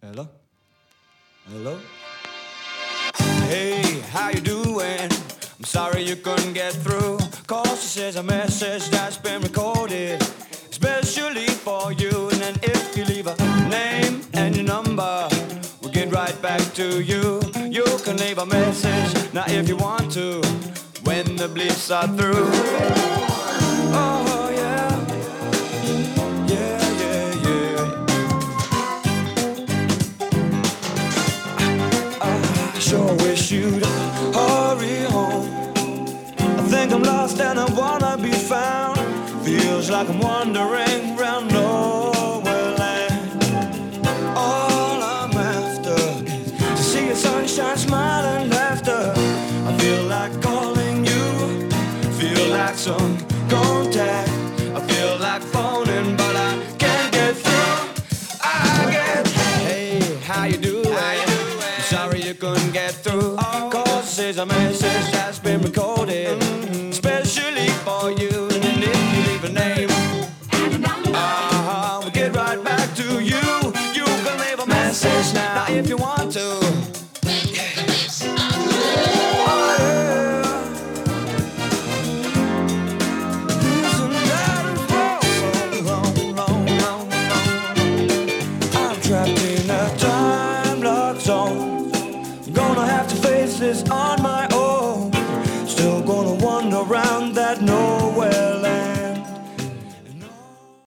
Hello? Hello? Hey, how you doing? I'm sorry you couldn't get through. Cause this is a message that's been recorded especially for you. And then if you leave a name and your number, we'll get right back to you. You can leave a message now if you want to, when the bleeps are through. Oh yeah, yeah, yeah, yeah. I sure wish you'd hurry home. I think I'm lost and I wanna be found. Feels like I'm wandering round nowhere land. All I'm after is to see your sunshine, smile and laughter. I feel like calling you, feel like some contact. I feel like phoning but I can't get through. Hey, how you doing? I'm sorry you couldn't get through. Cause this is a message that's been recorded especially for you. And if you leave a name, we'll get right back to you. You can leave a message now if you want to. I'm trapped in a time lock zone. Gonna have to face this on